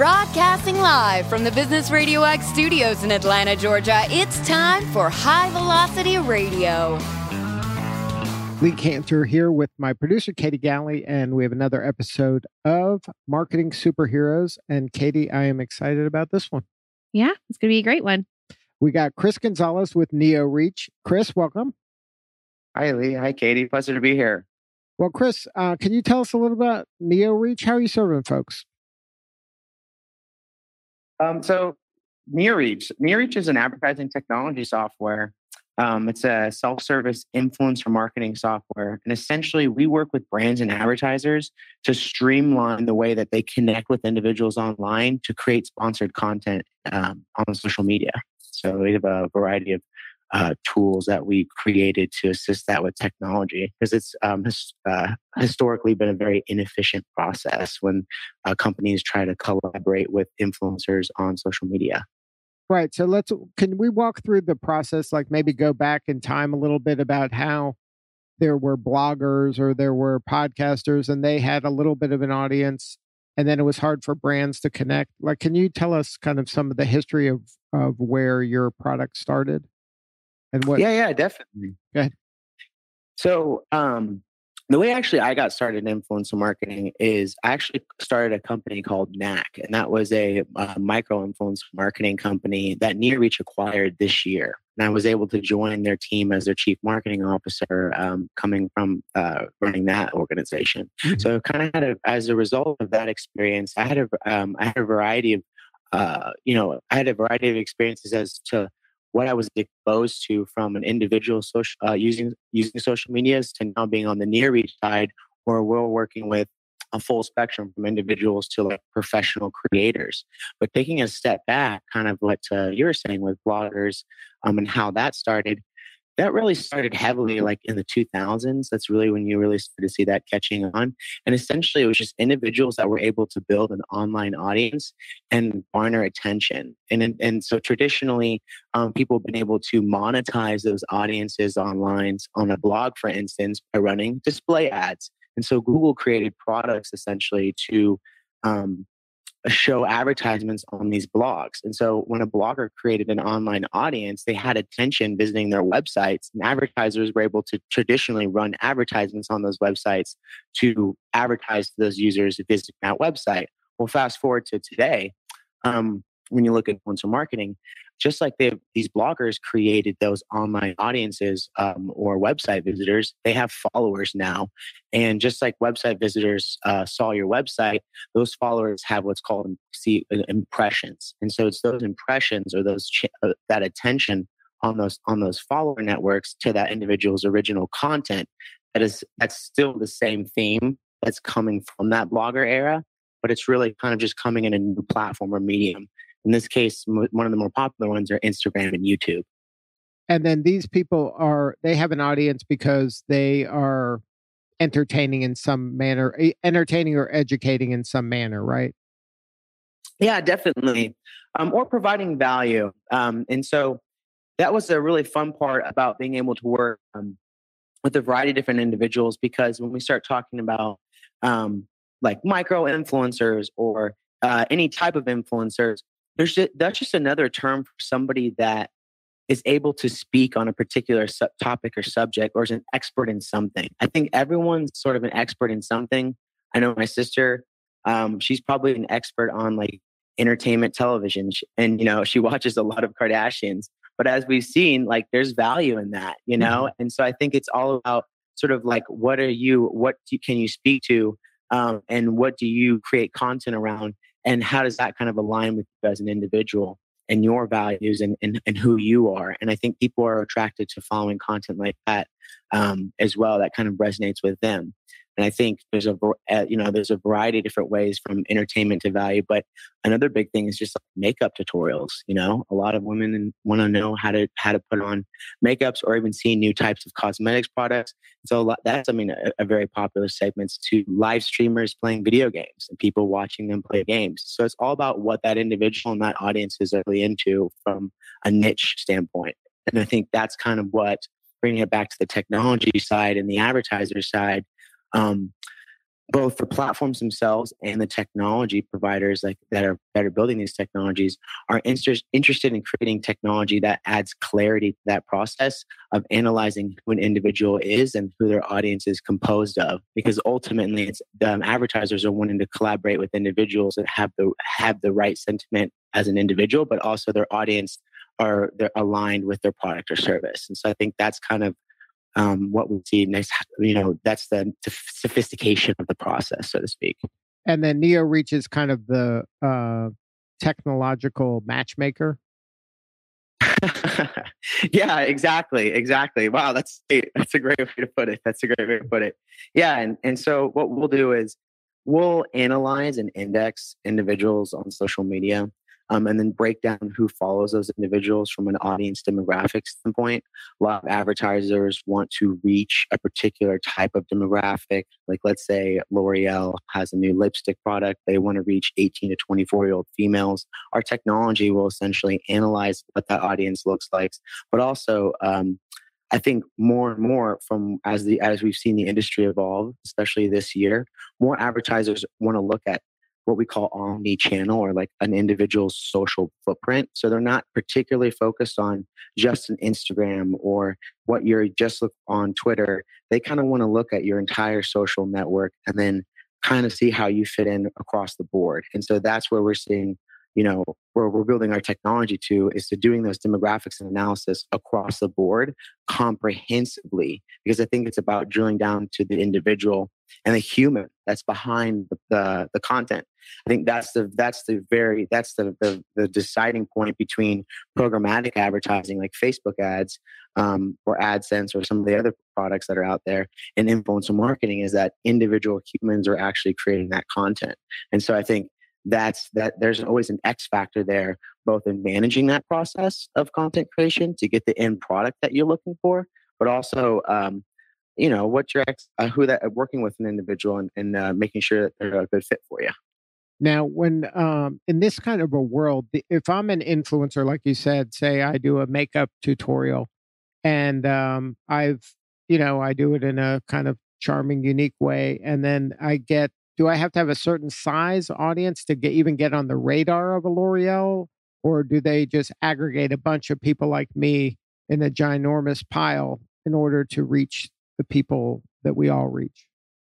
Broadcasting live from the Business Radio X studios in Atlanta, Georgia, it's time for High Velocity Radio. Lee Cantor here with my producer, Katie Galley, and we have another episode of Marketing Superheroes. And Katie, I am excited about this one. Yeah, it's going to be a great one. We got Chris Gonzalez with NeoReach. Chris, welcome. Hi, Lee. Hi, Katie. Pleasure to be here. Well, Chris, can you tell us a little about NeoReach? How are you serving folks? So NeoReach is an advertising technology software. It's a self-service influencer marketing software. And essentially, we work with brands and advertisers to streamline the way that they connect with individuals online to create sponsored content on social media. So we have a variety of tools that we created to assist that with technology, because it's historically been a very inefficient process when companies try to collaborate with influencers on social media. Right. So can we walk through the process, like maybe go back in time a little bit about how there were bloggers or there were podcasters and they had a little bit of an audience and then it was hard for brands to connect? Like, can you tell us kind of some of the history of where your product started? And what? Yeah, definitely. Go ahead. So the way actually I got started in influencer marketing is I actually started a company called Knack, and that was a micro influencer marketing company that NeoReach acquired this year. And I was able to join their team as their chief marketing officer, coming from running that organization. Mm-hmm. So kind of as a result of that experience, I had a variety of experiences as to what I was exposed to from an individual using social medias to now being on the NeoReach side, where we're working with a full spectrum from individuals to like professional creators. But taking a step back, kind of what you were saying with bloggers and how that started, that really started heavily like in the 2000s. That's really when you really started to see that catching on. And essentially, it was just individuals that were able to build an online audience and garner attention. And so traditionally, people have been able to monetize those audiences online on a blog, for instance, by running display ads. And so Google created products essentially to show advertisements on these blogs. And so when a blogger created an online audience, they had attention visiting their websites, and advertisers were able to traditionally run advertisements on those websites to advertise to those users visiting that website. Well, fast forward to today, when you look at influencer marketing, just like these bloggers created those online audiences or website visitors, they have followers now. And just like website visitors saw your website, those followers have what's called impressions. And so it's those impressions or that attention on those follower networks to that individual's original content that's still the same theme that's coming from that blogger era, but it's really kind of just coming in a new platform or medium. In this case, one of the more popular ones are Instagram and YouTube. And then these people they have an audience because they are entertaining in some manner, entertaining or educating in some manner, right? Yeah, definitely. Or providing value. And so that was a really fun part about being able to work with a variety of different individuals, because when we start talking about like micro influencers or any type of influencers, that's just another term for somebody that is able to speak on a particular topic or subject, or is an expert in something. I think everyone's sort of an expert in something. I know my sister, she's probably an expert on like entertainment television, and she watches a lot of Kardashians. But as we've seen, like there's value in that, Mm-hmm. And so I think it's all about sort of like what can you speak to, and what do you create content around? And how does that kind of align with you as an individual and your values and who you are? And I think people are attracted to following content like that as well. That kind of resonates with them. And I think there's a variety of different ways from entertainment to value. But another big thing is just like makeup tutorials. A lot of women want to know how to put on makeups or even see new types of cosmetics products. So that's a very popular segment to live streamers playing video games and people watching them play games. So it's all about what that individual and that audience is really into from a niche standpoint. And I think that's kind of what, bringing it back to the technology side and the advertiser side, both the platforms themselves and the technology providers that are building these technologies are interested in creating technology that adds clarity to that process of analyzing who an individual is and who their audience is composed of. Because ultimately, it's advertisers are wanting to collaborate with individuals that have the right sentiment as an individual, but also their audience they're aligned with their product or service. And so I think that's kind of what we see next. That's the sophistication of the process, so to speak. And then NeoReach is kind of the technological matchmaker. Yeah, exactly. Wow, that's a great way to put it. Yeah, and so what we'll do is we'll analyze and index individuals on social media. And then break down who follows those individuals from an audience demographic standpoint. A lot of advertisers want to reach a particular type of demographic. Like, let's say L'Oreal has a new lipstick product. They want to reach 18 to 24-year-old females. Our technology will essentially analyze what that audience looks like, but also I think more and more as we've seen the industry evolve, especially this year, more advertisers want to look at what we call omni-channel, or like an individual's social footprint. So they're not particularly focused on just an Instagram or what you're just look on Twitter. They kind of want to look at your entire social network and then kind of see how you fit in across the board. And so that's where we're seeing, where we're building our technology is to doing those demographics and analysis across the board comprehensively, because I think it's about drilling down to the individual and the human that's behind the content. I think that's the deciding point between programmatic advertising like Facebook ads or AdSense or some of the other products that are out there, and influencer marketing, is that individual humans are actually creating that content. And so I think that there's always an X factor there, both in managing that process of content creation to get the end product that you're looking for, but also what your working with an individual and making sure that they're a good fit for you. Now, when in this kind of a world, if I'm an influencer, like you said, say I do a makeup tutorial, and I do it in a kind of charming, unique way, and then do I have to have a certain size audience to even get on the radar of a L'Oreal, or do they just aggregate a bunch of people like me in a ginormous pile in order to reach the people that we all reach?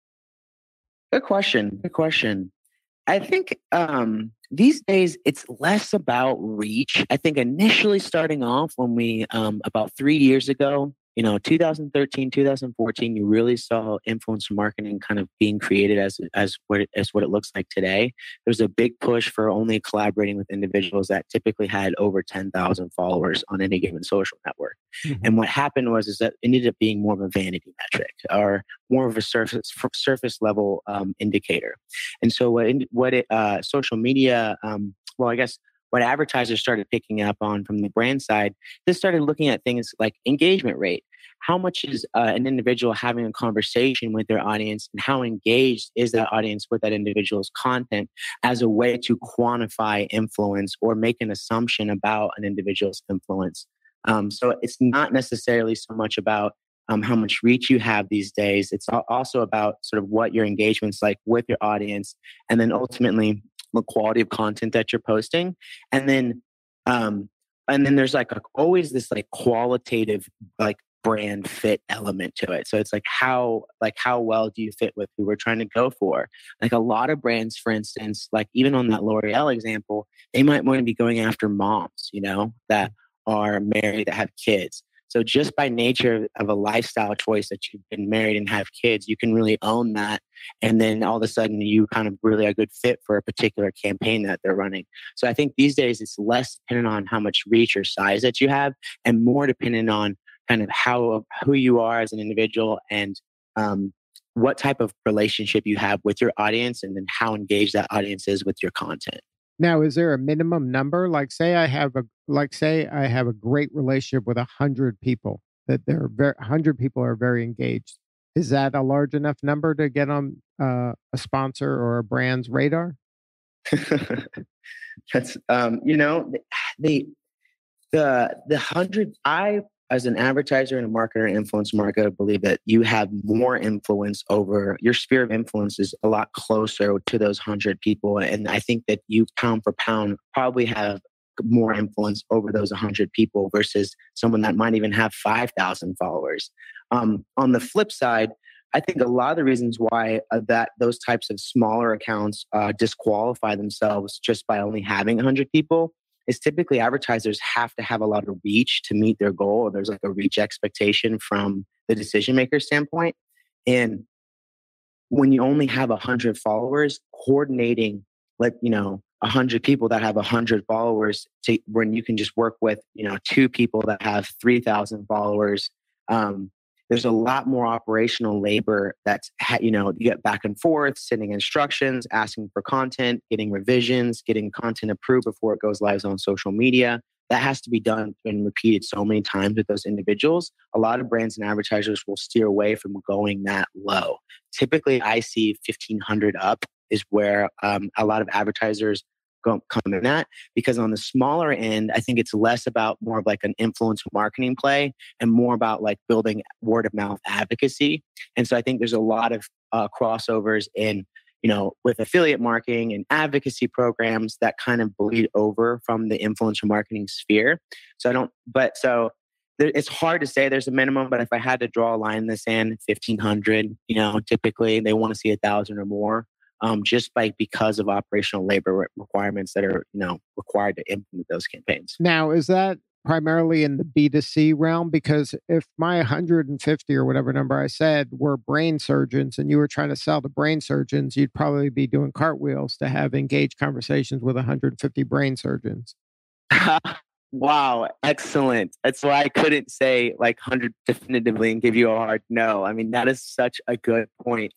Good question. I think these days it's less about reach. I think initially starting off when we, about 3 years ago, 2013, 2014, you really saw influencer marketing kind of being created as what it looks like today. There's a big push for only collaborating with individuals that typically had over 10,000 followers on any given social network. Mm-hmm. And what happened is that it ended up being more of a vanity metric or more of a surface level indicator. And so social media, what advertisers started picking up on from the brand side, they started looking at things like engagement rate. How much is an individual having a conversation with their audience, and how engaged is that audience with that individual's content, as a way to quantify influence or make an assumption about an individual's influence. So it's not necessarily so much about how much reach you have these days. It's also about sort of what your engagement's like with your audience, and then ultimately the quality of content that you're posting. And then there's always this qualitative brand fit element to it. So it's how well do you fit with who we're trying to go for? Like a lot of brands, for instance, even on that L'Oreal example, they might want to be going after moms, that are married, that have kids. So just by nature of a lifestyle choice that you've been married and have kids, you can really own that. And then all of a sudden you kind of really are a good fit for a particular campaign that they're running. So I think these days it's less dependent on how much reach or size that you have, and more dependent on kind of who you are as an individual, and what type of relationship you have with your audience, and then how engaged that audience is with your content. Now, is there a minimum number? Say I have a great relationship with 100 people, that 100 people are very engaged. Is that a large enough number to get on a sponsor or a brand's radar? That's the 100. I as an advertiser and a marketer and influencer marketer, I believe that you have more influence over your sphere of influence is a lot closer to those 100 people. And I think that you pound for pound probably have more influence over those 100 people versus someone that might even have 5,000 followers. On the flip side, I think a lot of the reasons why that those types of smaller accounts disqualify themselves just by only having 100 people is typically advertisers have to have a lot of reach to meet their goal. There's like a reach expectation from the decision maker standpoint. And when you only have 100 followers, coordinating 100 people that have 100 followers to when you can just work with, 2 people that have 3,000 followers. There's a lot more operational labor that's, you get back and forth, sending instructions, asking for content, getting revisions, getting content approved before it goes live on social media. That has to be done and repeated so many times with those individuals. A lot of brands and advertisers will steer away from going that low. Typically, I see 1,500 up is where a lot of advertisers come in at, because on the smaller end, I think it's less about more of like an influencer marketing play and more about like building word of mouth advocacy. And so I think there's a lot of crossovers in, with affiliate marketing and advocacy programs that kind of bleed over from the influencer marketing sphere. It's hard to say there's a minimum, but if I had to draw a line in the sand, 1,500, typically they want to see 1,000 or more. Because of operational labor requirements that are, required to implement those campaigns. Now, is that primarily in the B2C realm? Because if my 150 or whatever number I said were brain surgeons and you were trying to sell to brain surgeons, you'd probably be doing cartwheels to have engaged conversations with 150 brain surgeons. Wow, excellent. That's why I couldn't say like 100 definitively and give you a hard no. I mean, that is such a good point.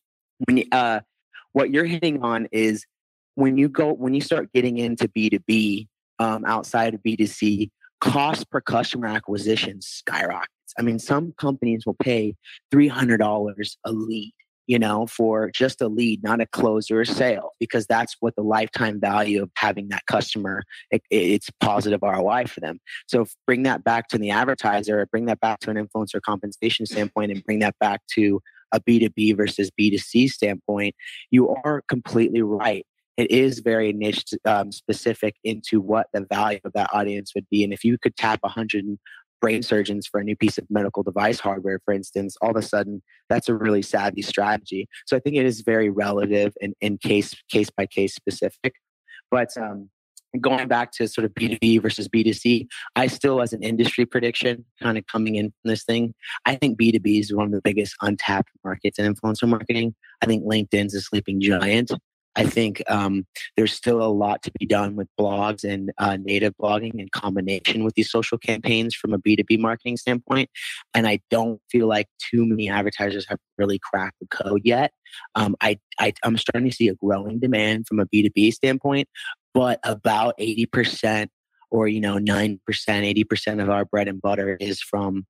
What you're hitting on is when you start getting into B2B outside of B2C, cost per customer acquisition skyrockets. I mean, some companies will pay $300 a lead, for just a lead, not a close or a sale, because that's what the lifetime value of having that customer, it's positive ROI for them. So bring that back to the advertiser, bring that back to an influencer compensation standpoint, and bring that back to a B2B versus B2C standpoint, you are completely right. It is very niche specific into what the value of that audience would be. And if you could tap 100 brain surgeons for a new piece of medical device hardware, for instance, all of a sudden, that's a really savvy strategy. So I think it is very relative and case by case specific. But going back to sort of B2B versus B2C, I still, as an industry prediction, kind of coming in from this thing, I think B2B is one of the biggest untapped markets in influencer marketing. I think LinkedIn's a sleeping giant. I think there's still a lot to be done with blogs and native blogging in combination with these social campaigns from a B2B marketing standpoint. And I don't feel like too many advertisers have really cracked the code yet. I'm starting to see a growing demand from a B2B standpoint, but about 80% or 9%, 80% of our bread and butter is from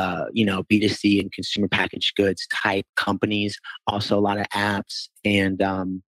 B2C and consumer packaged goods type companies. Also a lot of apps and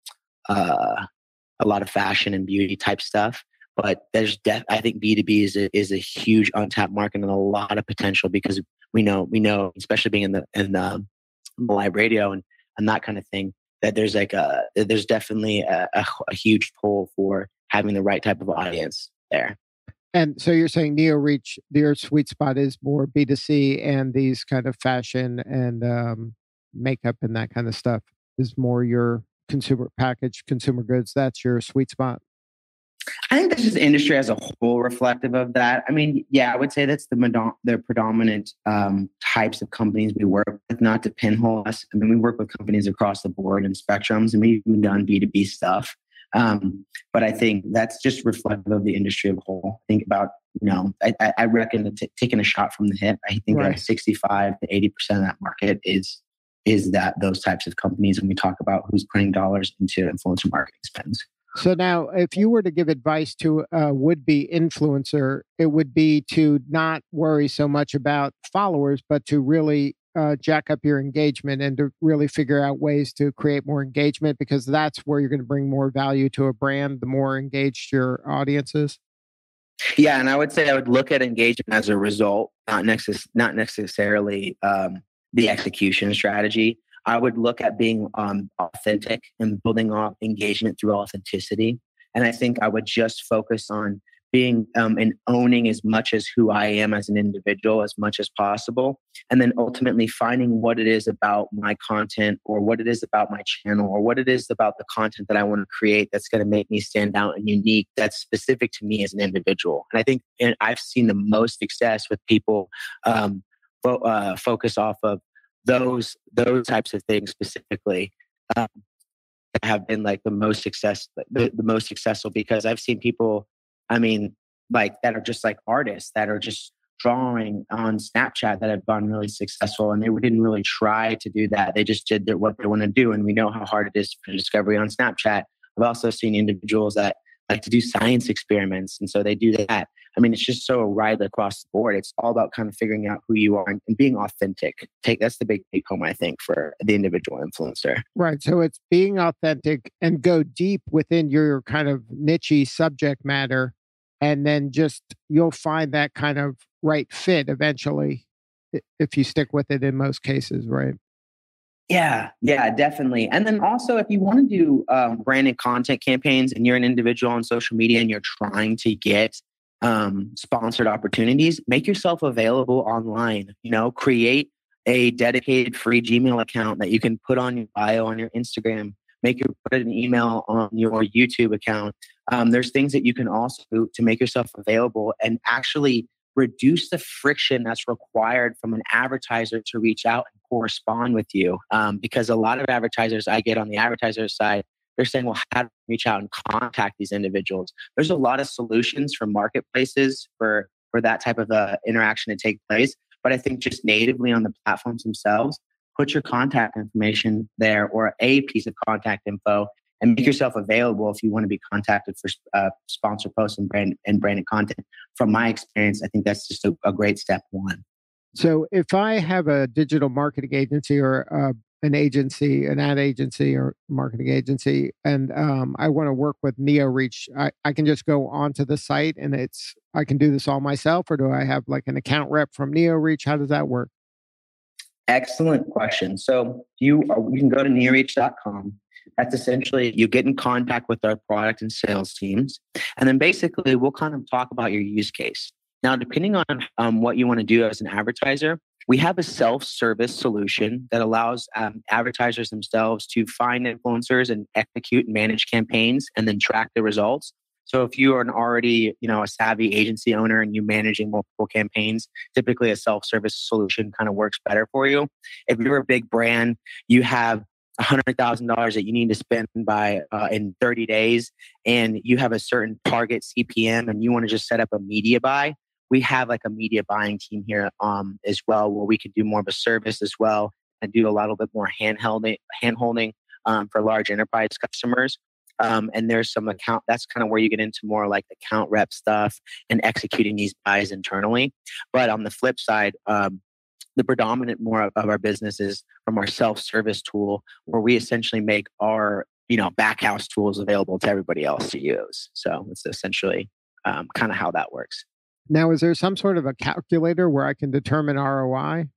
a lot of fashion and beauty type stuff. But I think B2B is a huge untapped market and a lot of potential, because we know, especially being in the live radio and that kind of thing, that there's definitely a huge pull for having the right type of audience there. And so you're saying NeoReach, your sweet spot is more B2C, and these kind of fashion and makeup and that kind of stuff is more your consumer goods. That's your sweet spot. I think that's just the industry as a whole reflective of that. I mean, yeah, I would say that's the predominant types of companies we work with, not to pinhole us. I mean, we work with companies across the board and spectrums, and we've even done B2B stuff. But I think that's just reflective of the industry as a whole. Think about, I reckon that taking a shot from the hip, I think that 65 to 80% of that market is that those types of companies when we talk about who's putting dollars into influencer marketing spends. So now, if you were to give advice to a would-be influencer, it would be to not worry so much about followers, but to really jack up your engagement and to really figure out ways to create more engagement, because that's where you're going to bring more value to a brand, the more engaged your audience is. Yeah, and I would say I would look at engagement as a result, not necessarily the execution strategy. I would look at being authentic and building off engagement through authenticity. And I think I would just focus on being and owning as much as who I am as an individual as much as possible. And then ultimately finding what it is about my content or what it is about my channel or what it is about the content that I want to create that's going to make me stand out and unique, that's specific to me as an individual. And I think I've seen the most success with people focus off of those types of things specifically. Have been like the most successful, because I've seen people, I mean, like that are just like artists that are just drawing on Snapchat that have gone really successful, and they didn't really try to do that. They just did what they want to do. And we know how hard it is for discovery on Snapchat. I've also seen individuals that like to do science experiments, and so they do that. I mean, it's just so right across the board. It's all about kind of figuring out who you are and being authentic. That's the big take home, I think, for the individual influencer. Right. So it's being authentic and go deep within your kind of niche subject matter. And then just you'll find that kind of right fit eventually if you stick with it in most cases, right? Yeah, definitely. And then also, if you want to do branded content campaigns and you're an individual on social media and you're trying to get sponsored opportunities, make yourself available online. Create a dedicated free Gmail account that you can put on your bio on your Instagram. Put an email on your YouTube account. There's things that you can also do to make yourself available and actually reduce the friction that's required from an advertiser to reach out and correspond with you. Because a lot of advertisers I get on the advertiser side, they're saying, well, how do we reach out and contact these individuals? There's a lot of solutions from marketplaces for that type of interaction to take place. But I think just natively on the platforms themselves, put your contact information there or a piece of contact info and make yourself available if you want to be contacted for sponsor posts and branded content. From my experience, I think that's just a great step one. So if I have a digital marketing agency or an ad agency or marketing agency, and I want to work with NeoReach, I can just go onto the site and I can do this all myself, or do I have like an account rep from NeoReach? How does that work? Excellent question. So you can go to neoreach.com. That's essentially you get in contact with our product and sales teams. And then basically we'll kind of talk about your use case. Now, depending on what you want to do as an advertiser, we have a self-service solution that allows advertisers themselves to find influencers and execute and manage campaigns and then track the results. So if you are already, a savvy agency owner and you're managing multiple campaigns, typically a self-service solution kind of works better for you. If you're a big brand, you have $100,000 that you need to spend by in 30 days, and you have a certain target CPM, and you want to just set up a media buy. We have like a media buying team here as well, where we can do more of a service as well and do a little bit more hand-holding for large enterprise customers. And there's some account, that's kind of where you get into more like account rep stuff and executing these buys internally. But on the flip side, the predominant more of our business is from our self-service tool, where we essentially make our, backhouse tools available to everybody else to use. So it's essentially kind of how that works. Now, is there some sort of a calculator where I can determine ROI?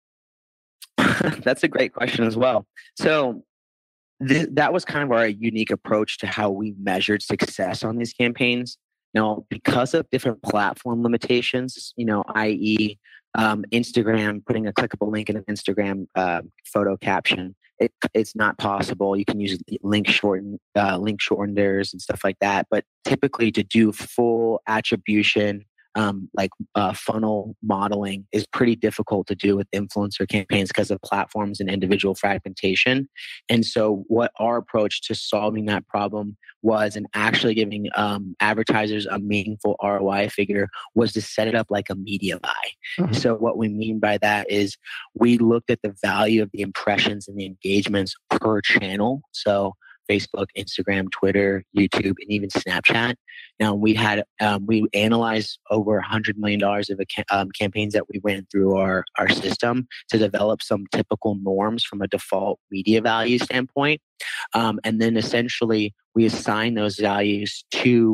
That's a great question as well. So that was kind of our unique approach to how we measured success on these campaigns. Now, because of different platform limitations, i.e., Instagram, putting a clickable link in an Instagram photo caption, it's not possible. You can use link shorteners and stuff like that. But typically to do full attribution, funnel modeling is pretty difficult to do with influencer campaigns because of platforms and individual fragmentation. And so what our approach to solving that problem was, and actually giving advertisers a meaningful ROI figure, was to set it up like a media buy. Mm-hmm. So what we mean by that is we looked at the value of the impressions and the engagements per channel. So Facebook, Instagram, Twitter, YouTube, and even Snapchat. Now we analyzed over $100 million of campaigns that we ran through our system to develop some typical norms from a default media value standpoint. And then essentially we assign those values to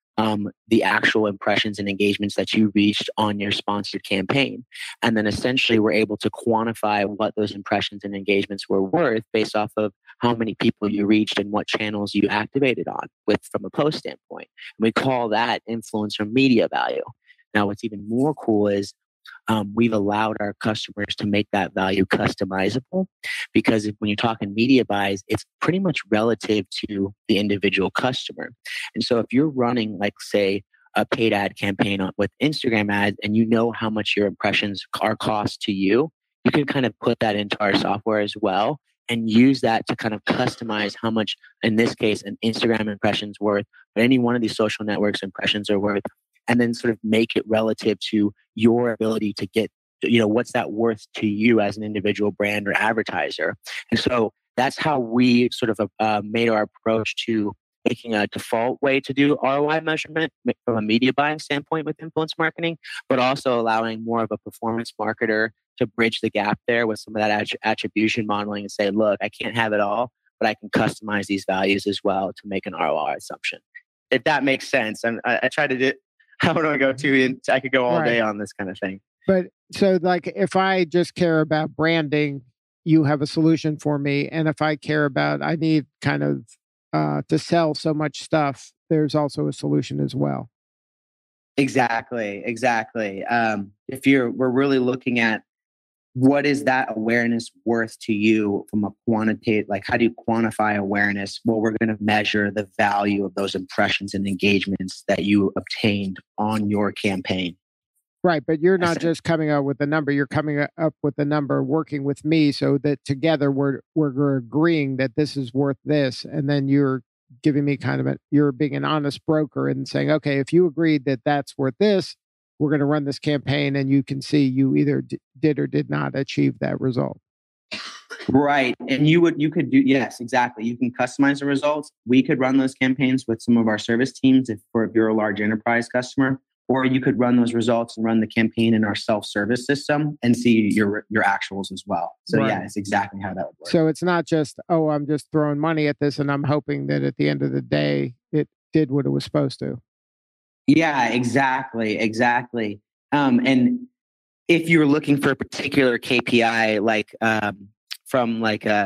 the actual impressions and engagements that you reached on your sponsored campaign. And then essentially we're able to quantify what those impressions and engagements were worth based off of how many people you reached and what channels you activated on from a post standpoint. And we call that influencer media value. Now, what's even more cool is we've allowed our customers to make that value customizable, because when you're talking media buys, it's pretty much relative to the individual customer. And so if you're running, like, say, a paid ad campaign with Instagram ads, and you know how much your impressions are cost to you, you can kind of put that into our software as well and use that to kind of customize how much, in this case, an Instagram impression's worth, but any one of these social networks impressions are worth, and then sort of make it relative to your ability to get, what's that worth to you as an individual brand or advertiser. And so that's how we sort of made our approach to making a default way to do ROI measurement from a media buying standpoint with influence marketing, but also allowing more of a performance marketer to bridge the gap there with some of that attribution modeling and say, look, I can't have it all, but I can customize these values as well to make an ROI assumption. If that makes sense. I try to do. I don't want to go too. I could go all day on this kind of thing. But so, like, if I just care about branding, you have a solution for me. And if I care about, I need kind of to sell so much stuff, there's also a solution as well. Exactly. We're really looking at what is that awareness worth to you from a quantitative, like how do you quantify awareness? Well, we're going to measure the value of those impressions and engagements that you obtained on your campaign. Right. But you're not just coming up with a number, you're coming up with a number, working with me so that together we're agreeing that this is worth this. And then you're giving me you're being an honest broker and saying, okay, if you agreed that that's worth this, we're going to run this campaign, and you can see you either did or did not achieve that result. Right. And you could do, yes, exactly. You can customize the results. We could run those campaigns with some of our service teams if you're a large enterprise customer, or you could run those results and run the campaign in our self-service system and see your actuals as well. So yeah, it's exactly how that would work. So it's not just, I'm just throwing money at this and I'm hoping that at the end of the day, it did what it was supposed to. Yeah, exactly. And if you're looking for a particular KPI, from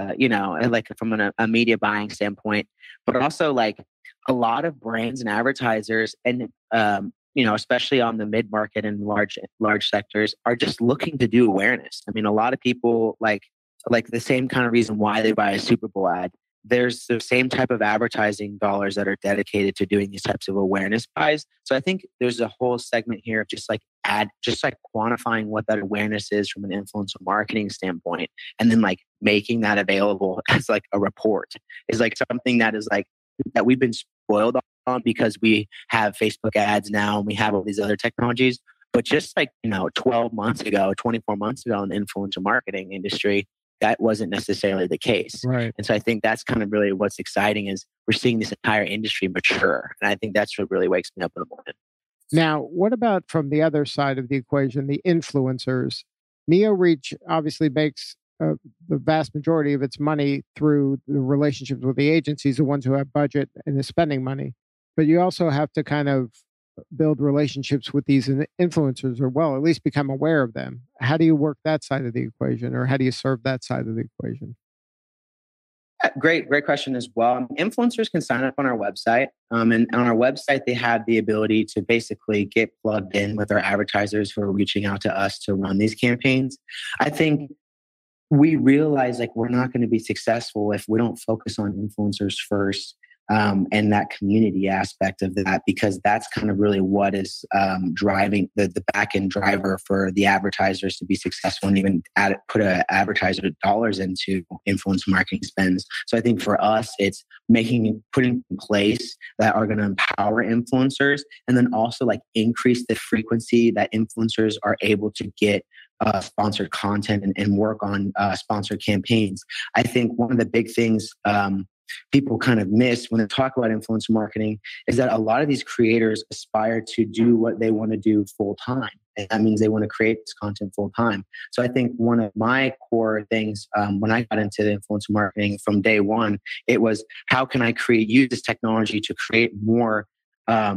a media buying standpoint, but also like a lot of brands and advertisers, and especially on the mid-market and large sectors, are just looking to do awareness. I mean, a lot of people like the same kind of reason why they buy a Super Bowl ad. There's the same type of advertising dollars that are dedicated to doing these types of awareness buys. So I think there's a whole segment here of just like quantifying what that awareness is from an influencer marketing standpoint, and then like making that available as like a report is like something that is like that we've been spoiled on because we have Facebook ads now and we have all these other technologies. But just like 12 months ago, 24 months ago in the influencer marketing industry, that wasn't necessarily the case. Right. And so I think that's kind of really what's exciting is we're seeing this entire industry mature. And I think that's what really wakes me up in the morning. Now, what about from the other side of the equation, the influencers? NeoReach obviously makes the vast majority of its money through the relationships with the agencies, the ones who have budget and is spending money. But you also have to kind of build relationships with these influencers, or at least become aware of them. How do you work that side of the equation, or how do you serve that side of the equation? Great question as well. Influencers can sign up on our website. And on our website, they have the ability to basically get plugged in with our advertisers who are reaching out to us to run these campaigns. I think we realize we're not going to be successful if we don't focus on influencers first. And that community aspect of that, because that's kind of really what is driving the back end driver for the advertisers to be successful and even put advertiser dollars into influence marketing spends. So I think for us, it's putting in place that are going to empower influencers, and then also increase the frequency that influencers are able to get sponsored content and work on sponsored campaigns. I think one of the big things people kind of miss when they talk about influencer marketing is that a lot of these creators aspire to do what they want to do full time. And that means they want to create this content full time. So I think one of my core things when I got into the influencer marketing from day one, it was how can I use this technology to create more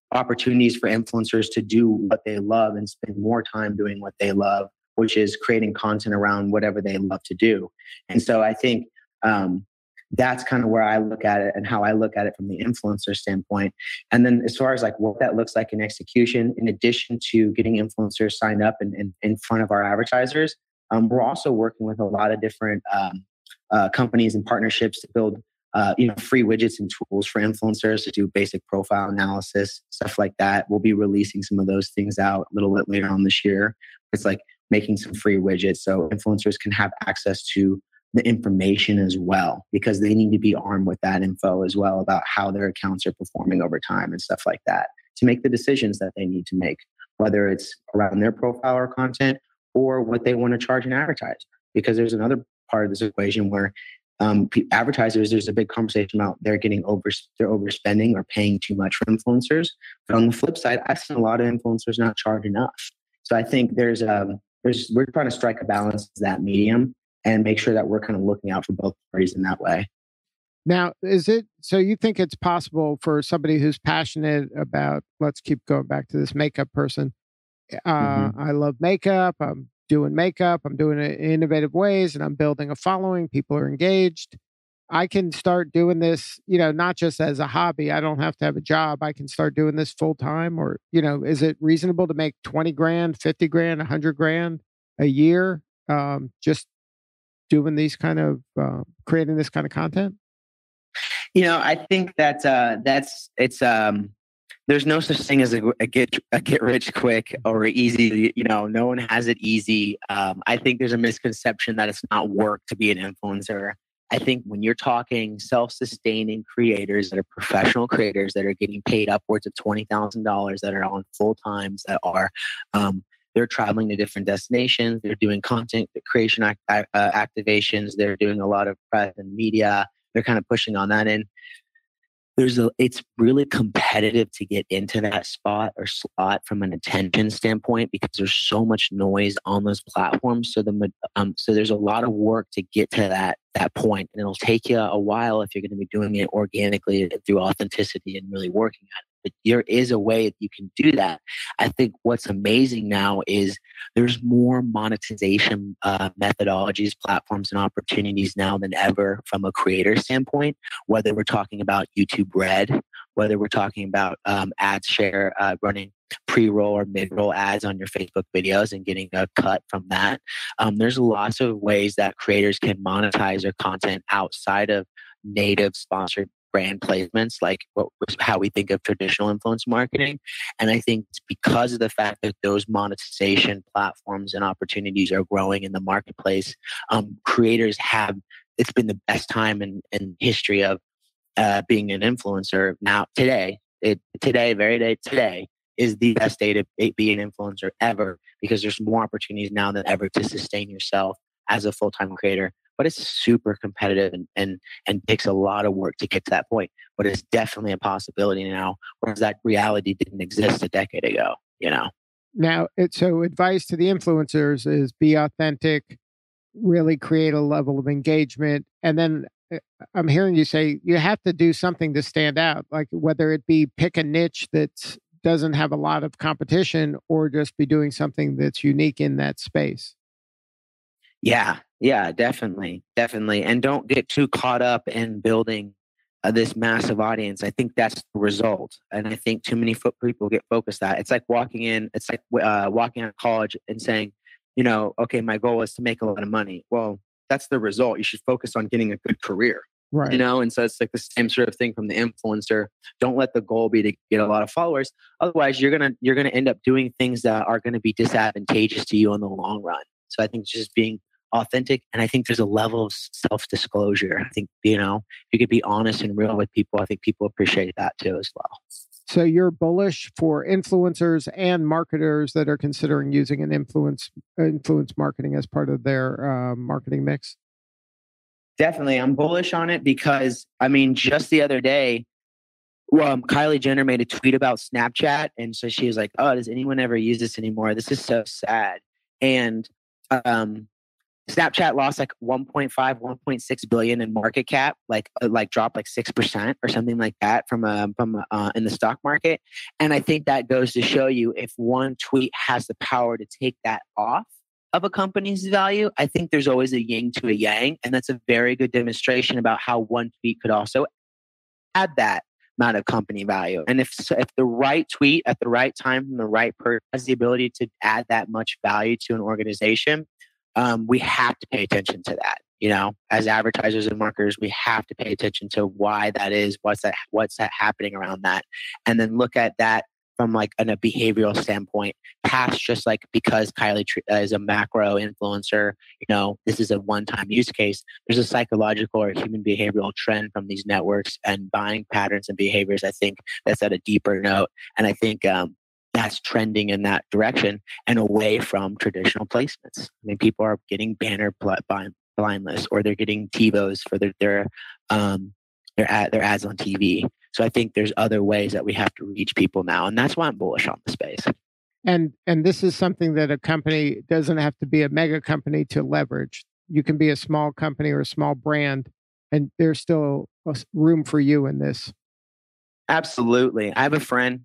opportunities for influencers to do what they love and spend more time doing what they love, which is creating content around whatever they love to do. And so I think that's kind of where I look at it and how I look at it from the influencer standpoint. And then as far as like what that looks like in execution, in addition to getting influencers signed up and in front of our advertisers, we're also working with a lot of different companies and partnerships to build free widgets and tools for influencers to do basic profile analysis, stuff like that. We'll be releasing some of those things out a little bit later on this year. It's like making some free widgets so influencers can have access to the information as well, because they need to be armed with that info as well about how their accounts are performing over time and stuff like that to make the decisions that they need to make, whether it's around their profile or content or what they want to charge an advertiser. Because there's another part of this equation where advertisers, there's a big conversation about they're overspending or paying too much for influencers. But on the flip side, I've seen a lot of influencers not charge enough. So I think we're trying to strike a balance of that medium and make sure that we're kind of looking out for both parties in that way. Now, so you think it's possible for somebody who's passionate about, let's keep going back to this makeup person. I love makeup. I'm doing makeup. I'm doing it in innovative ways and I'm building a following. People are engaged. I can start doing this, not just as a hobby. I don't have to have a job. I can start doing this full time, or, is it reasonable to make 20 grand, 50 grand, 100 grand a year? Just doing these kind of creating this kind of content? I think that there's no such thing as a get rich quick or easy. No one has it easy. I think there's a misconception that it's not work to be an influencer. I think when you're talking self-sustaining creators that are professional creators that are getting paid upwards of $20,000, that are on full times, that are they're traveling to different destinations. They're doing content creation activations. They're doing a lot of press and media. They're kind of pushing on that. And it's really competitive to get into that spot or slot from an attention standpoint because there's so much noise on those platforms. So there's a lot of work to get to that point, and it'll take you a while if you're going to be doing it organically through authenticity and really working at it. But there is a way that you can do that. I think what's amazing now is there's more monetization methodologies, platforms, and opportunities now than ever from a creator standpoint, whether we're talking about YouTube Red, whether we're talking about ad share, running pre-roll or mid-roll ads on your Facebook videos and getting a cut from that. There's lots of ways that creators can monetize their content outside of native sponsored brand placements, like how we think of traditional influence marketing. And I think it's because of the fact that those monetization platforms and opportunities are growing in the marketplace. Creators it's been the best time in history of being an influencer. Now, today is the best day to be an influencer ever, because there's more opportunities now than ever to sustain yourself as a full-time creator. But it's super competitive and takes a lot of work to get to that point. But it's definitely a possibility now, whereas that reality didn't exist a decade ago, Now, so advice to the influencers is be authentic, really create a level of engagement. And then I'm hearing you say you have to do something to stand out, like whether it be pick a niche that doesn't have a lot of competition or just be doing something that's unique in that space. Yeah, definitely. And don't get too caught up in building this massive audience. I think that's the result. And I think too many people get focused on it. It's like walking out of college and saying, okay, my goal is to make a lot of money. Well, that's the result. You should focus on getting a good career. Right. And so it's like the same sort of thing from the influencer. Don't let the goal be to get a lot of followers. Otherwise, you're gonna end up doing things that are going to be disadvantageous to you in the long run. So I think just being authentic, and I think there's a level of self-disclosure. I think if you could be honest and real with people, I think people appreciate that too as well. So you're bullish for influencers and marketers that are considering using an influence marketing as part of their marketing mix? Definitely. I'm bullish on it because, just the other day, Kylie Jenner made a tweet about Snapchat. And so she was like, oh, does anyone ever use this anymore? This is so sad. And Snapchat lost like 1.5, 1.6 billion in market cap, like dropped like 6% or something like that from in the stock market. And I think that goes to show you, if one tweet has the power to take that off of a company's value, I think there's always a yin to a yang. And that's a very good demonstration about how one tweet could also add that amount of company value. And if the right tweet at the right time from the right person has the ability to add that much value to an organization, we have to pay attention to that. As advertisers and marketers, we have to pay attention to why that is, what's that happening around that, and then look at that from like a behavioral standpoint, past just like because Kylie is a macro influencer, this is a one-time use case. There's a psychological or human behavioral trend from these networks and buying patterns and behaviors. I think that's at a deeper note, and I think that's trending in that direction and away from traditional placements. I mean, people are getting banner blind lists, or they're getting TiVos for their ads on TV. So I think there's other ways that we have to reach people now, and that's why I'm bullish on the space. And this is something that a company doesn't have to be a mega company to leverage. You can be a small company or a small brand, and there's still room for you in this. Absolutely. I have a friend.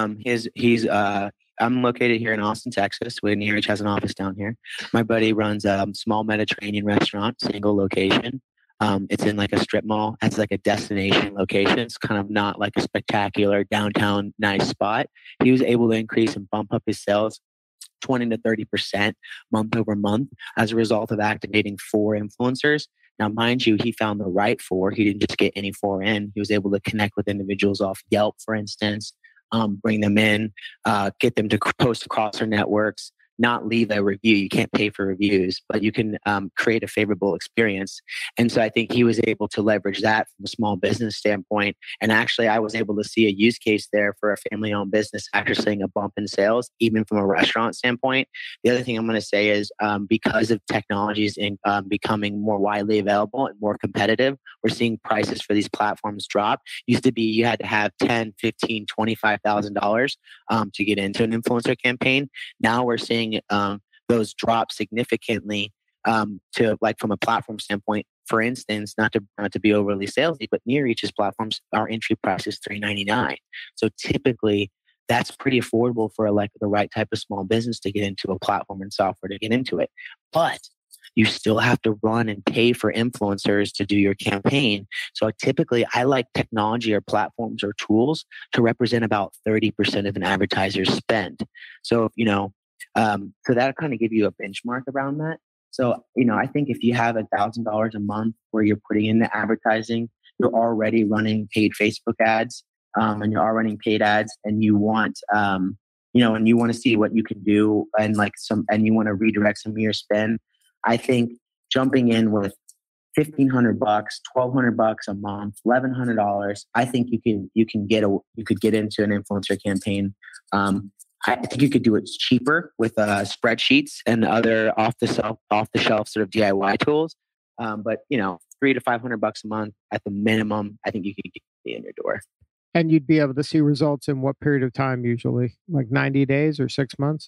I'm located here in Austin, Texas. Nearreach has an office down here. My buddy runs a small Mediterranean restaurant, single location. It's in like a strip mall. It's like a destination location. It's kind of not like a spectacular downtown nice spot. He was able to increase and bump up his sales 20 to 30% month over month as a result of activating 4 influencers. Now, mind you, he found the right 4. He didn't just get any 4 in. He was able to connect with individuals off Yelp, for instance, bring them in, get them to post across their networks, not leave a review. You can't pay for reviews, but you can create a favorable experience. And so I think he was able to leverage that from a small business standpoint. And actually, I was able to see a use case there for a family-owned business after seeing a bump in sales, even from a restaurant standpoint. The other thing I'm going to say is because of technologies becoming more widely available and more competitive, we're seeing prices for these platforms drop. Used to be you had to have $10,000, $15,000, $25,000 to get into an influencer campaign. Now we're seeing those drop significantly to like from a platform standpoint. For instance, not to be overly salesy, but Nearreach's platforms, our entry price is $399. So typically, that's pretty affordable for like the right type of small business to get into a platform and software to get into it. But you still have to run and pay for influencers to do your campaign. So typically, I like technology or platforms or tools to represent about 30% of an advertiser's spend. So so that'll kind of give you a benchmark around that. So, I think if you have $1,000 a month where you're putting in the advertising, you're already running paid Facebook ads, and you're already running paid ads, and you want, and you want to see what you can do, and you want to redirect some of your spend. I think jumping in with $1,500, $1,200 a month, $1,100, I think you could get into an influencer campaign. I think you could do it cheaper with spreadsheets and other off the shelf sort of DIY tools. But $300 to $500 a month at the minimum, I think you could get in your door. And you'd be able to see results in what period of time usually? Like 90 days or 6 months?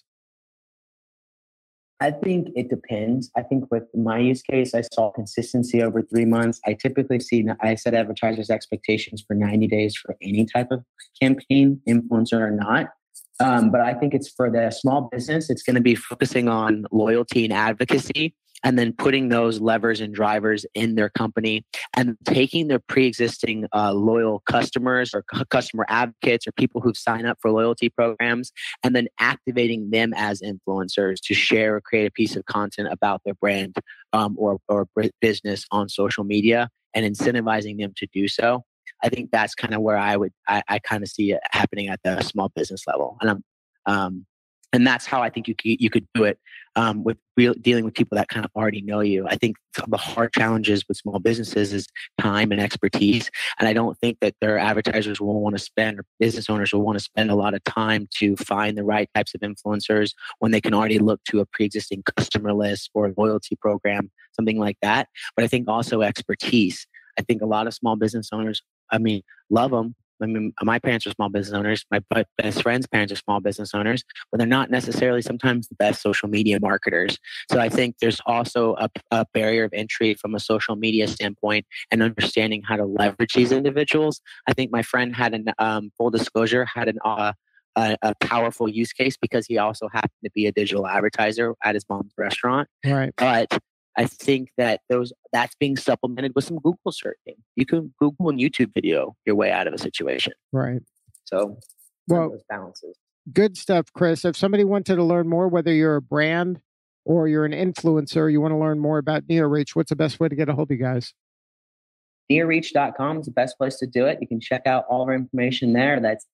I think it depends. I think with my use case, I saw consistency over 3 months. I typically I set advertisers' expectations for 90 days for any type of campaign, influencer or not. But I think it's for the small business, it's going to be focusing on loyalty and advocacy, and then putting those levers and drivers in their company and taking their pre-existing loyal customers or customer advocates or people who've signed up for loyalty programs, and then activating them as influencers to share or create a piece of content about their brand or business on social media, and incentivizing them to do so. I think that's kind of where I kind of see it happening at the small business level, and that's how I think you could do it with dealing with people that kind of already know you. I think the hard challenges with small businesses is time and expertise, and I don't think that their advertisers will want to spend, or business owners will want to spend a lot of time to find the right types of influencers when they can already look to a pre-existing customer list or a loyalty program, something like that. But I think also expertise. I think a lot of small business owners, love them, I mean, my parents are small business owners. My best friend's parents are small business owners, but they're not necessarily sometimes the best social media marketers. So I think there's also a barrier of entry from a social media standpoint and understanding how to leverage these individuals. I think my friend had full disclosure, had a powerful use case because he also happened to be a digital advertiser at his mom's restaurant. Right. But I think that that's being supplemented with some Google searching. You can Google and YouTube video your way out of a situation. Right. So, those balances. Good stuff, Chris. If somebody wanted to learn more, whether you're a brand or you're an influencer, you want to learn more about NeoReach, what's the best way to get a hold of you guys? NeoReach.com is the best place to do it. You can check out all of our information there. That's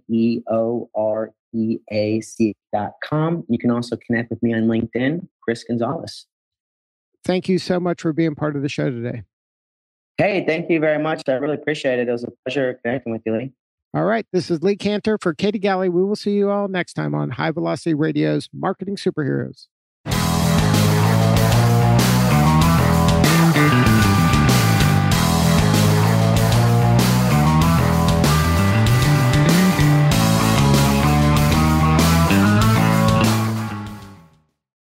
NeoReach.com. You can also connect with me on LinkedIn, Chris Gonzalez. Thank you so much for being part of the show today. Hey, thank you very much. I really appreciate it. It was a pleasure connecting with you, Lee. All right. This is Lee Cantor for Katie Galley. We will see you all next time on High Velocity Radio's Marketing Superheroes.